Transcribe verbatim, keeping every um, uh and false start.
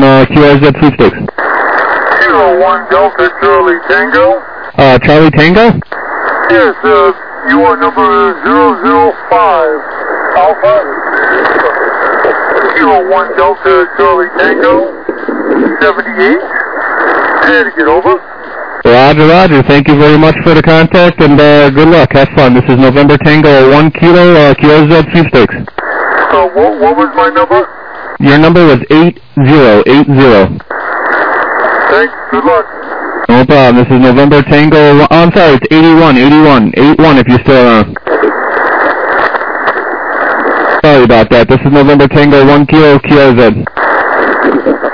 on uh, Q R Z sweepstakes. Zero one Delta Charlie Tango. Uh, Charlie Tango? Yes, uh, you are number zero zero five Alpha. Zero one Delta Charlie Tango. seventy-eight. And get over. Roger, Roger. Thank you very much for the contact, and uh, good luck. Have fun. This is November Tango one Kilo uh, Q R Z sweepstakes. So what, what was my number? Your number was eight zero eight zero. Thanks. Good luck. No problem. This is November Tango. Oh, I'm sorry. It's eighty-one, eighty-one, eighty-one. If you're still around. Sorry about that. This is November Tango one Kilo Q R Z.